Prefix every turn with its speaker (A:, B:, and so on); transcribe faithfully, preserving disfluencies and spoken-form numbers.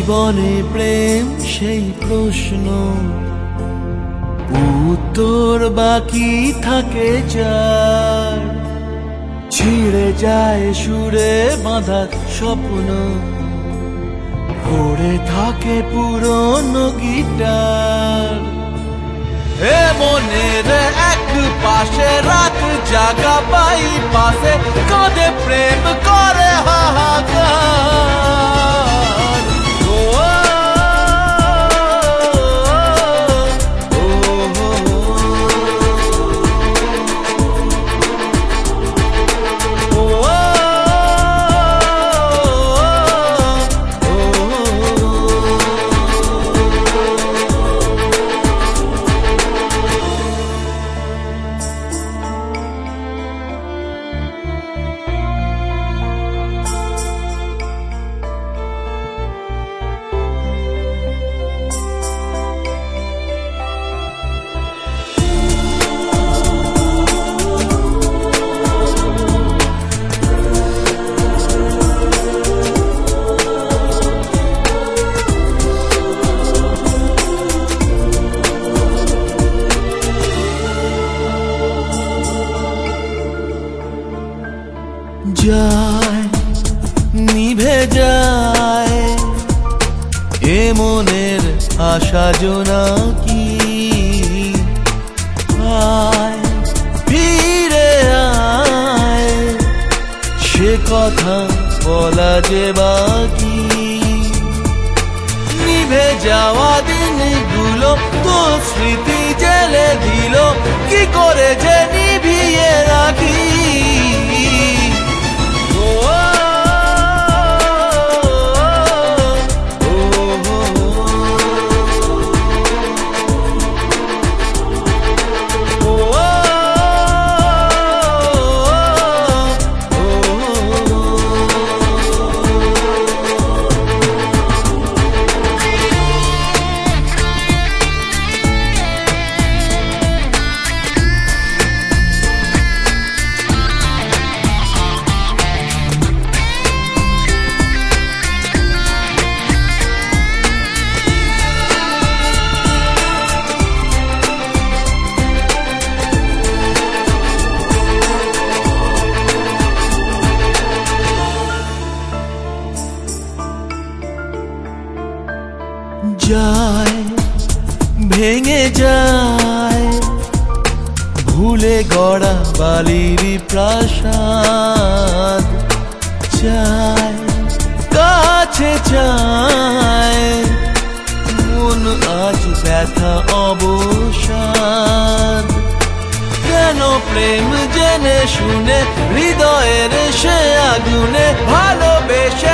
A: জীবনে প্রেম সেই প্রশ্ন, উত্তর বাকি থাকে যার। ছিঁড়ে যায় সুরে বাঁধা স্বপ্ন, পড়ে থাকে পুরনো গিটার। এ মনের এক পাশে রাত জাগা পাই পাশে, কাঁদে প্রেম করে হাহাকার। ও যায় নিভে যায় এ মনের আশা জোনাকি। আয় ফিরে আয়, সে কথা বলা যে বাকি। নিভে যাওয়া দিনগুলো তো স্মৃতি জেলে দিল, কি করে যে নিভিয়ে রাখি। যায় ভেঙে যায় ভুলে গড়া বালির প্রাসাদ। চায় কাছে চায় মন আজ ব্যথা অবসাদ। কেন প্রেম জেনে শুনে হৃদয়ের সে আগুনে ভালোবেসে